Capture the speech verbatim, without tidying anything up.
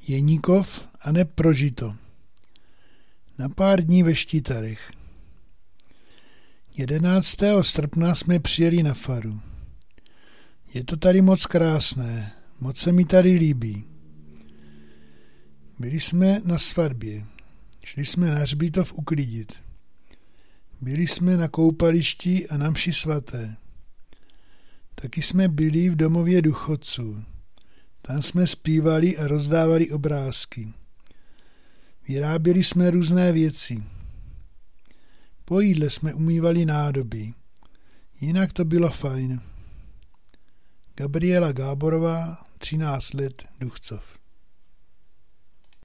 Jeníkov a ne Prožito. Na pár dní ve Štítarech. jedenáctého srpna jsme přijeli na faru. Je to tady moc krásné, moc se mi tady líbí. Byli jsme na svatbě, šli jsme na hřbitov uklidit. Byli jsme na koupališti a na mši svaté. Taky jsme byli v domově důchodců. Tam jsme zpívali a rozdávali obrázky. Vyráběli jsme různé věci. Po jídle jsme umývali nádoby. Jinak to bylo fajn. Gabriela Gáborová, třináct let, Duchcov.